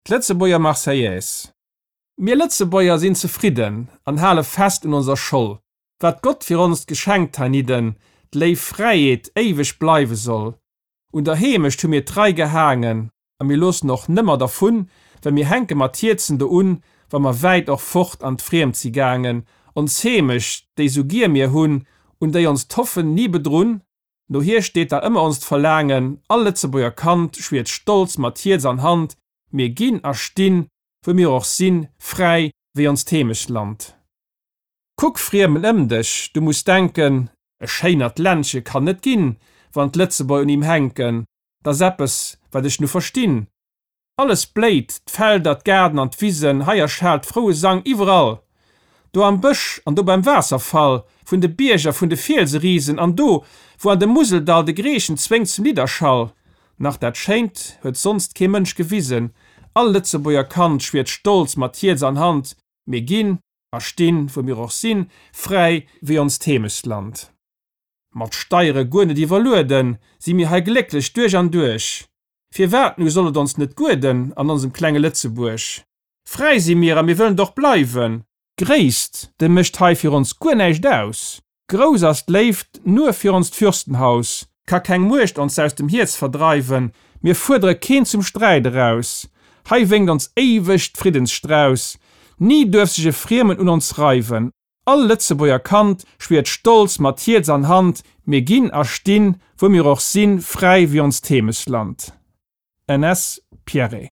Letzebäuer Marseillaise. Mir Letzebäuer sind zufrieden, an halle fest in unser Scholl. Wat Gott für uns geschenkt haniden, d'Leif Freiheit ewig bleiben soll. Und daheimisch tu mir 3 gehangen, an mir los noch nimmer davon, wenn mir henke Matthizen de un, wenn mir weit auch fort an Fremd sie gangen, uns hämisch, de so gier mir hun, und de uns toffen nie bedrun. No hier steht da immer uns verlangen, all Letzebäuer Kant, schwert stolz Matthias an Hand, mir gin erstin, wo mir auch sinn, frei, wie uns themisch Land. Guck friemel dich, du musst denken, e scheinert Ländche kann net gin, wann Letzebäuer an ihm henken, das eppes, wat ich nu verstin. Alles bläit, d'Felder, d'Gärten an d'Wiesen, heier schalt frohe Sang überall. Du am Büsch, an du beim Wasserfall, vun de Bierger, vun de Felseriesen, an du, wo an de Museldal de Griechen zwängt zum Liederschall. Nach dat scheint, huet sonst kein Mensch gewiesen, all Letzebäuer Kant schwert stolz Matthias an Hand, mir gin, erstin, wo mir auch sinn, frei wie uns Themesland. Mat steire Gune die Valuden, sie mir hei glücklich durch an durch. Für wat nu sollet uns net guden an unserem klenge Letzeburg. Frei sie mir, an wir wollen doch bleiben. Gräst, de mischt hei für uns gunneicht aus. Grosast leeft nur für uns Fürstenhaus. Ka kein Murcht uns aus dem Herz verdreiben, mir fordere kein zum Streit raus. Hei winkt uns ewig Friedensstrauß. Nie dürf sich Friemen un uns reiben. All Letzebäuer Kant schwert stolz Matthias an Hand, mir gin erstin, wo mir auch sinn, frei wie uns Themesland. N.S. Pierre.